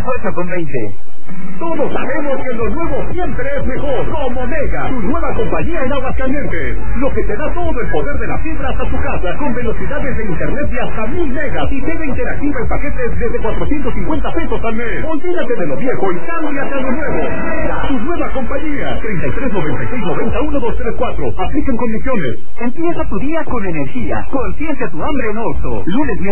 8:20. Todos sabemos que lo nuevo siempre es mejor. Como Mega, tu nueva compañía en Aguascalientes. Lo que te da todo el poder de la fibra hasta tu casa, con velocidades de internet de hasta 1000 megas y TV interactiva en paquetes desde 450 pesos al mes. Olvídate de lo viejo y cámbiate a lo nuevo. Mega, tu nueva compañía. 33 96 90 1234. Aplican condiciones. Empieza tu día con energía. Consiente tu hambre en Oxxo. Lunes